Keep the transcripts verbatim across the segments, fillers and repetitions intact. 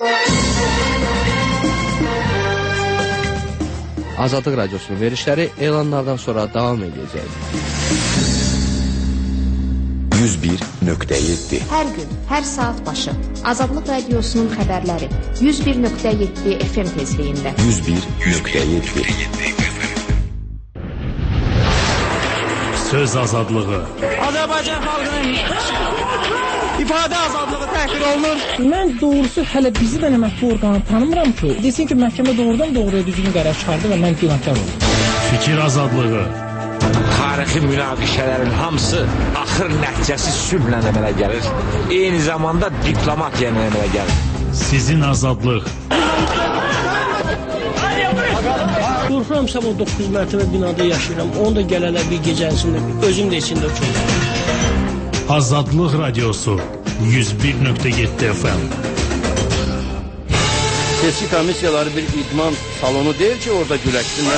Azadlıq Radiosunun verişləri elanlardan sonra davam edəcək. yüz bir nöqtə yeddi Hər gün, hər saat başı Azadlıq Radiosunun xəbərləri yüz bir nöqtə yeddi F M tezliyində. yüz bir nöqtə yeddi Söz azadlığı. Azərbaycan xalqının ifadə azadlığı təhqir olunur. Mən doğrusu hələ bizi də məhkəmə orqanı tanımıram ki, desin ki, məhkəmə doğrudan doğruya düzgün qərar çıxardı və mən günahkar oldum. Fikir azadlığı. Tarixi münaqişələrin hamısı axır nəticəsi sülhlə əmələ gəlir. Eyni zamanda diplomatiya ilə əmələ gəlir. Sizin azadlıq. Qorxuram sabah doqquz mərtəbə binada yaşayıram. Onu da gələlər bir gecəsində, özüm də içində uçurum. Azadlıq Radiosu yüz bir nöqtə yeddi F M. Seçki komissiyaları bir idman salonu deyil ki, orada güləşsinlər.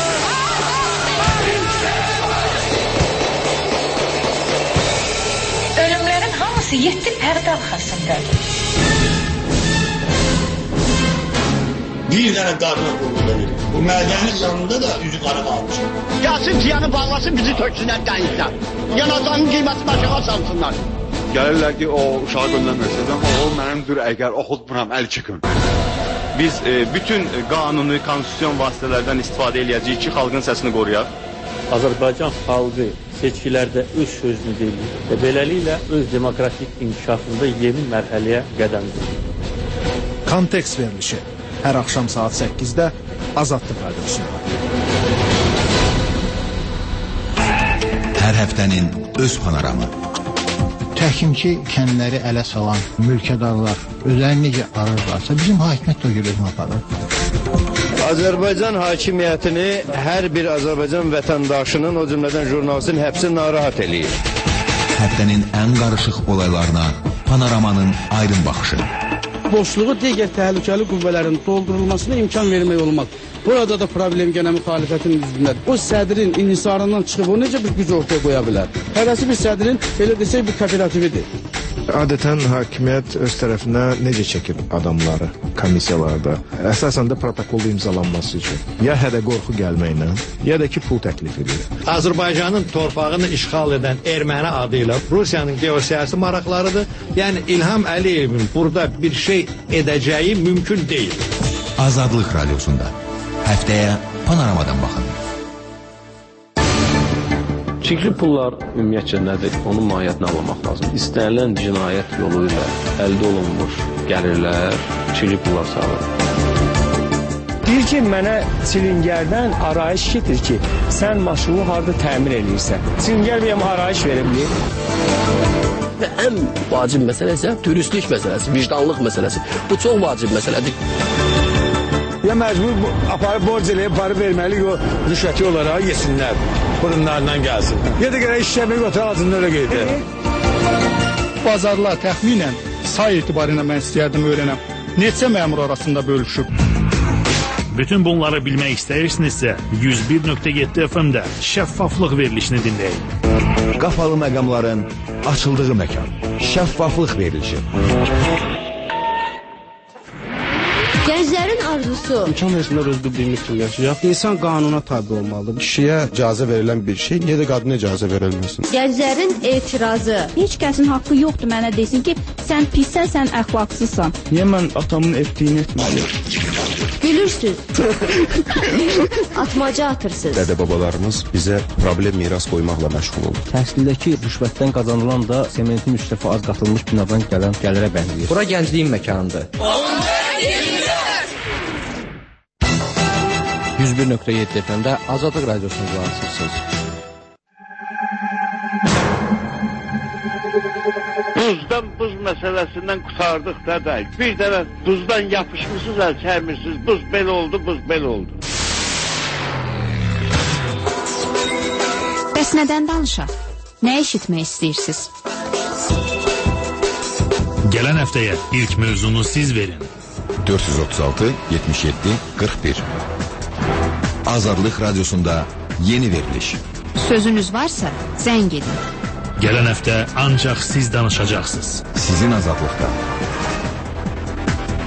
Ölümlərin hamısı yeddi pərdə arxasındadır. Bir dənə qarına qulluq edir. Bu mədənin yanında da üzü qara qalmış. Gəlsin tiyanı bağlasın, bizi töksünlər dənizdən. Yanacağın qiymətini aşağı salsınlar. Gəlirlər ki, o uşağı göndərməksiniz, amma o mənimdir, əgər oxutmuram, əl çıxın. Biz e, bütün qanuni, konstitusyon vasitələrdən istifadə eləyəcəyik ki, xalqın səsini qoruyaq. Azərbaycan xalqı seçkilərdə öz sözünü deyir və beləliklə öz demokratik inkişafında yeni mərhələyə qədəm qoyur. Kontekst verilişi hər axşam saat səkkizdə Azadlıq Radiosunda. Hər həftənin öz panoramı. Təhkimçi kəndləri ələ salan mülkədarlar özlərini necə ararlarsa, bizim hakimiyyət də o görə aparır. Azərbaycan hakimiyyətini hər bir Azərbaycan vətəndaşının, o cümlədən jurnalistin həbsi narahat eləyir. Həftənin ən qarışıq olaylarına panoramanın aydın baxışı. Boşluğu digər təhlükəli qüvvələrin doldurulmasına imkan vermək olmaz. Burada da problem gənə müxalifətin üzvündədir. O sədrin inhisarından çıxıb o necə bir güc ortaya qoya bilər? Hərəsi bir sədrin, elə desək, bir kooperatividir. Adətən hakimiyyət öz tərəfinə necə çəkir adamları komissiyalarda? Əsasən də protokolda imzalanması üçün. Ya hədə qorxu gəlməklə, ya da ki, pul təklif edir. Azərbaycanın torpağını işğal edən erməni adı ilə Rusiyanın geosiyasi maraqlarıdır. Yəni İlham Əliyevin burada bir şey edəcəyi mümkün deyil. Azadlıq Radiosunda həftəyə panoramadan baxın. Çirkli pullar ümumiyyətcə nədir? Onun mahiyyətini anlamaq lazım. İstənilən cinayət yolu ilə əldə olunmuş gəlirlər çirkli pullar sağlar. Deyir ki, mənə çilingərdən arayış getir ki, sən maşını harada təmir edirsən. Çilingər bir arayış verebilir. Və ən vacib məsələ isə dürüstlük məsələsi, vicdanlıq məsələsi. Bu çox vacib məsələdir. Ya məcbur aparıb borc eləyib, parı verməli, o rüşvəti olaraq yesinlər, burunlarından gəlsin. Ya da gələk işləmək otur ağzında öyle qeydir. Bazarlar təxminən say etibarıyla mən istəyərdim öyrənəm. Neçə məmur arasında bölüşüb? Bütün bunları bilmək istəyirsinizsə yüz bir nöqtə yeddi F M-də şəffaflıq verilişini dinləyin. Qapalı məqamların açıldığı məkan. Şəffaflıq verilişi. Gənclərin arzusu. İmkan versinlər öz bildiyimiz kimi yaşayaq. İnsan qanuna tabi olmalıdır. Kişiyə icazə verilən bir şey, niyə də qadına icazə verilməsin? Gənclərin etirazı. Heç kəsin haqqı yoxdur mənə desin ki, sən pissən, sən əxlaqsızsan. Niyə mən atamın etdiyini etməliyim? Gülürsüz. Atmaca atırsınız. Dədə-babalarımız bizə problem miras qoymaqla məşğul olur. Təhsildəki rüşvətdən qazanılan da sementin üç dəfə az qatılmış binadan gələn gəlirə bənzəyir. Bura gəncliyin məkanıdır. yüz bir nöqtə yeddi F M-də Azadlıq Radiosunu qulaqasırsınız. Buzdan buz məsələsindən qurtardıq da, bir dəfə buzdan yapışmışsınız, əl çərmirsiniz, buz belə oldu, buz belə oldu. Bəs nədən danışaq? Nə eşitmək istəyirsiniz? Gələn həftəyə ilk mövzunu siz verin. dörd yüz otuz altı yetmiş yeddi qırx bir Azadlıq Radiosunda yeni veriliş. Sözünüz varsa zəng edin. Gələn həftə ancaq siz danışacaqsınız. Sizin azadlıqda.